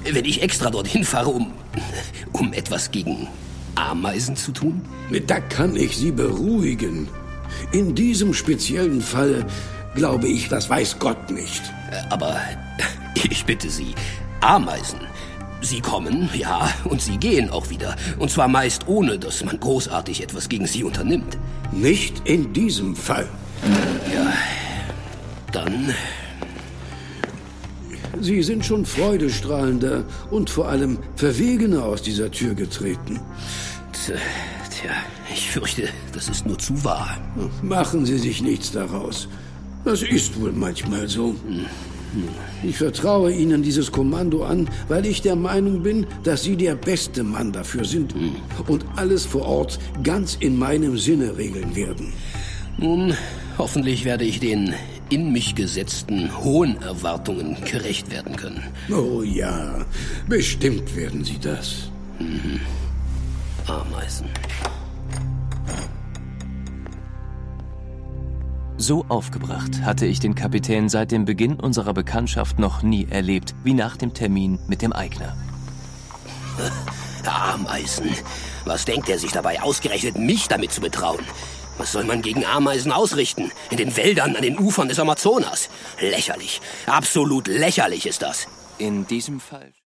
wenn ich extra dorthin fahre, um etwas gegen Ameisen zu tun? Da kann ich Sie beruhigen. In diesem speziellen Fall glaube ich, das weiß Gott nicht. Aber ich bitte Sie, Ameisen, sie kommen, ja, und sie gehen auch wieder. Und zwar meist ohne, dass man großartig etwas gegen sie unternimmt. Nicht in diesem Fall. Ja, dann... Sie sind schon freudestrahlender und vor allem verwegener aus dieser Tür getreten. Tja, ich fürchte, das ist nur zu wahr. Machen Sie sich nichts daraus. Das ist wohl manchmal so. Ich vertraue Ihnen dieses Kommando an, weil ich der Meinung bin, dass Sie der beste Mann dafür sind und alles vor Ort ganz in meinem Sinne regeln werden. Nun, hoffentlich werde ich den in mich gesetzten hohen Erwartungen gerecht werden können. Oh ja, bestimmt werden Sie das. Ameisen. So aufgebracht hatte ich den Kapitän seit dem Beginn unserer Bekanntschaft noch nie erlebt, wie nach dem Termin mit dem Eigner. Ameisen. Was denkt er sich dabei ausgerechnet, mich damit zu betrauen? Was soll man gegen Ameisen ausrichten? In den Wäldern, an den Ufern des Amazonas? Lächerlich. Absolut lächerlich ist das. In diesem Fall...